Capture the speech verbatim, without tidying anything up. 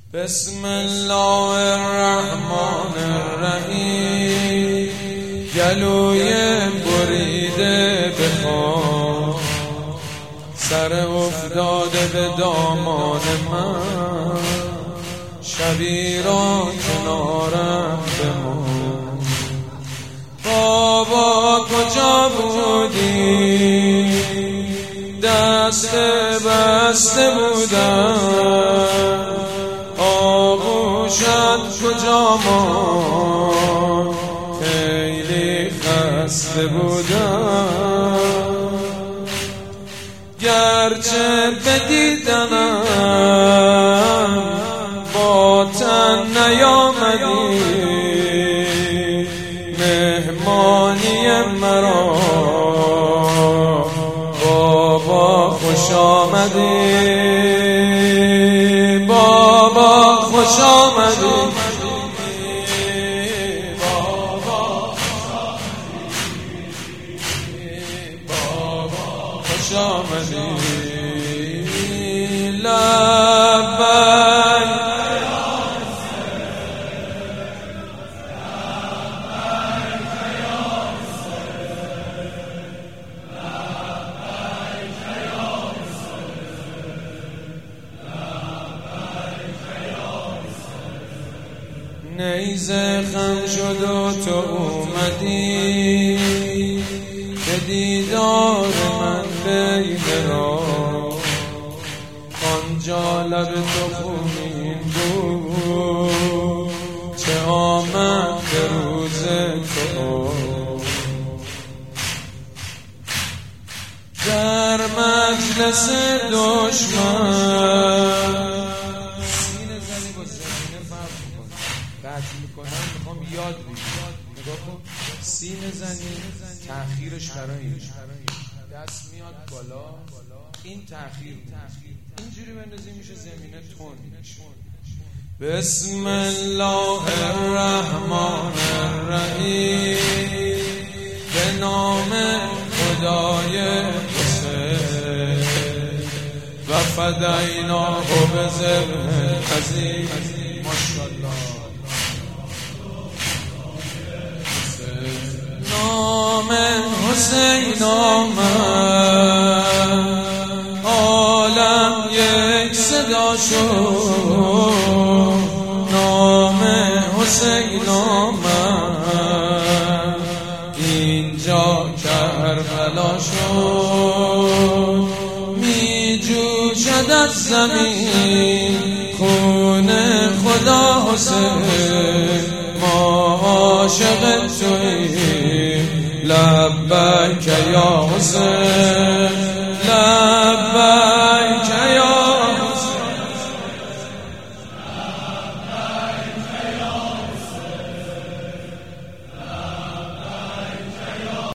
بسم الله الرحمن الرحیم. گلوی بریده بخواه، سر افتاده به دامان من، شبی را کنارم بمان. بابا کجا بودی؟ دست بسته بودم، آغوشت کجا ماند؟ خیلی خسته بودم، گرچه بدیدنم با تن نیامدی، مهمانی مرا بابا خوش آمدی، بابا خوش آمدی، بابا خوش آمدی. لبیک نیزه خم شد و تو اومدی، به دیدار من بین راه. آنجا لب تو خونین بود، چه آمد به روز تو. در مجلس دشمن قطع میکنم، میخوام یاد بگیرم. نگاه کن، سینه زنی تأخیرش برای این دست میاد بالا، این تأخیر اینجوری بندازی میشه زمینه تون. بسم الله الرحمن الرحیم. به نام خدای حسین و فدیناه بذبح عظیم. ماشاءالله. نام حسین آمد، عالم یک صدا شد. نام حسین آمد، اینجا کربلا شد. می جوشد از زمین خون خدا حسین، ما عاشق توییم. لبیک یا حسین.